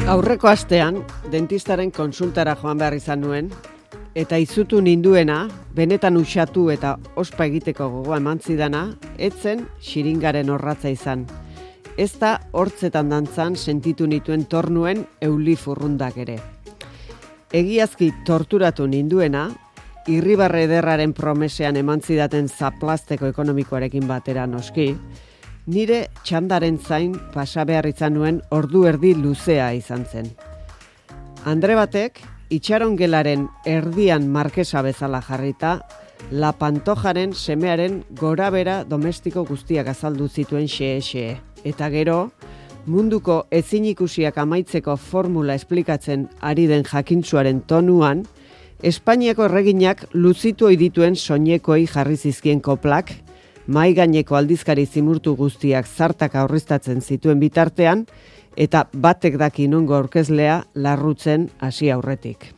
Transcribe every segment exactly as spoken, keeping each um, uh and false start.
Aurreko astean, dentistaren konsultara joan behar izan nuen, eta izutu ninduena, benetan usatu eta ospa egiteko gogoa eman zidana, etzen xiringaren orratza izan. Ez da hortzetan dantzan sentitu nituen tornuen euli furrundak ere. Egiazki torturatu ninduena, irribarre ederraren promesean eman zidaten zaplasteko ekonomikoarekin batera noski, nire txandaren zain pasa behar izan nuen ordu erdi luzea izan zen. Andre batek, itxarongelaren erdian markesa bezala jarrita, La Pantojaren semearen gorabera domestiko guztiak azaldu zituen xe-xe. Eta gero, munduko ezinikusiak amaitzeko formula esplikatzen ari den jakintsuaren tonuan, Espainiako erreginak luzitu ohi dituen soinekoei jarri zizkien koplak, mai gaineko aldizkari zimurtu guztiak zartak aurriztatzen zituen bitartean, eta batek daki nongo aurkezlea larrutzen hasi aurretik.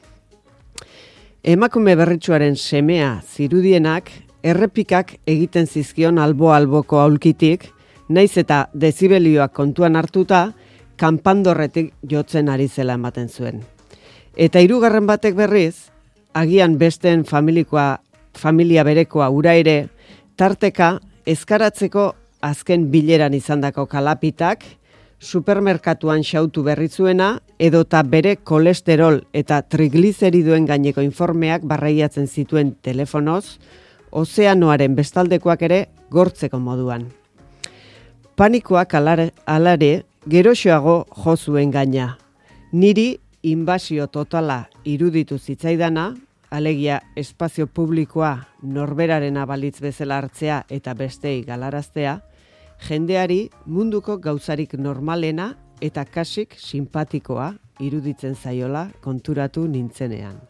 Emakume berritsuaren semea zirudienak, errepikak egiten zizkion albo-alboko aulkitik, naiz eta dezibelioak kontuan hartuta, kanpandorretik jotzen ari zela ematen zuen. Eta hirugarren batek berriz, agian besteen familikoa, familia berekoa ura ere, tarteka ezkaratzeko azken bileran izandako kalapitak, supermerkatuan xautu berritzuena, edota bere kolesterol eta triglizeriduen gaineko informeak barreiatzen zituen telefonoz, ozeanoaren bestaldekoak ere gortzeko moduan. Panikoak alare, alare geroxoago jo zuen gaina. Niri inbasio totala iruditu zitzaidana, alegia espazio publikoa norberarena balitz bezala hartzea eta bestei galaraztea, jendeari munduko gauzarik normalena eta kasik simpatikoa iruditzen zaiola konturatu nintzenean.